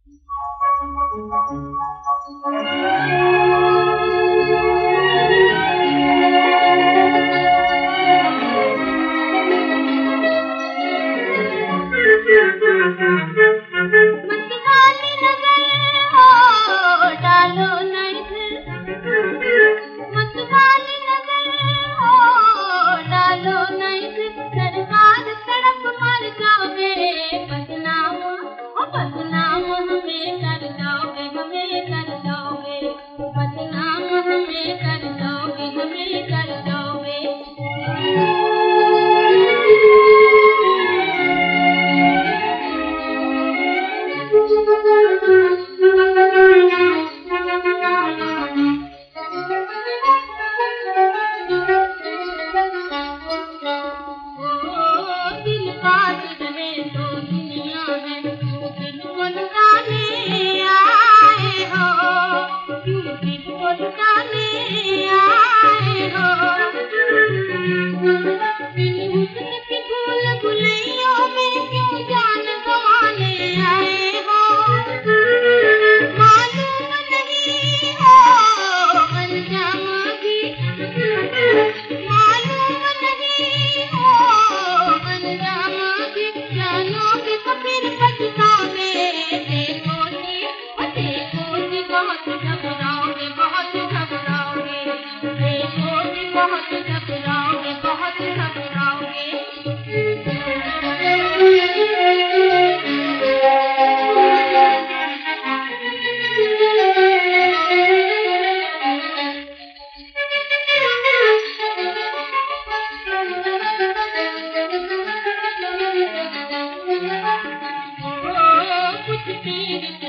मतवाली नजर हो डालो नहीं मतवाली नजर हो डालो नहीं सरकार तड़प मर जाओगे बदनाम हमें कर जाओगे बदनाम हमें कर जाओगे दिल बात रहे तो दुनिया है दिल को लुटाने आए हो दिल को लुटाने आए हो दिल हुस्न की भूल भुलैयों में क्यों जान गंवाने आए हो मालूम नहीं हो अंजाम भी मालूम नहीं हो अंजाम भी जानोगे तो फिर पछताओगे देखो जी बहुत घबराओगे देखो जी बहुत घबराओगे कुछ तीर